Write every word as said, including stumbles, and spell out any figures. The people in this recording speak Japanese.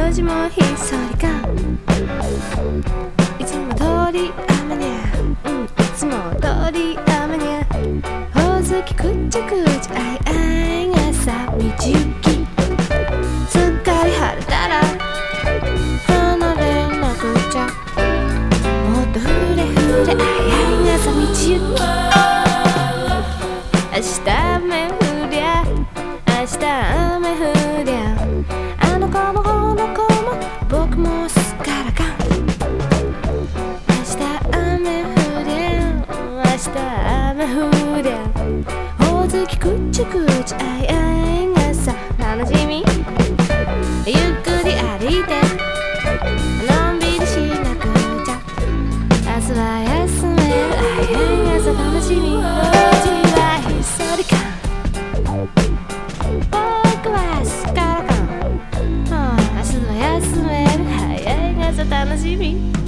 もしもひそりかいつも通り雨にゃ、うん、いつも通り雨にゃほおずきくっちゃくちゃあいあいがさみちゆきすっかり晴れたら離れなくちゃもっとふれふれあいあいがさみちゆき明日雨降りゃ明日雨降りゃあの子もこの子も僕もすっからかん明日雨降りゃ明日雨降りゃほおずきくっちゃくちゃあいあいがさ楽しみゆっくり歩いてのんびりしなくちゃ明日は休めるあいあいがさ楽しみおじはひそりか僕はすっからかん明日は休めるあいあいがさ楽しみ